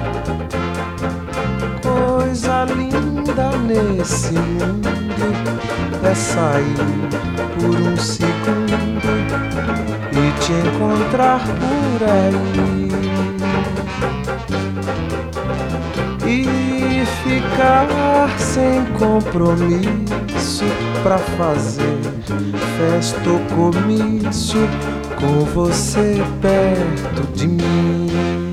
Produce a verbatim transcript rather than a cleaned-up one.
Coisa linda nesse mundo é sair por um segundo e te encontrar por aí e ficar sem compromisso pra fazer festa ou comício com você perto de mim.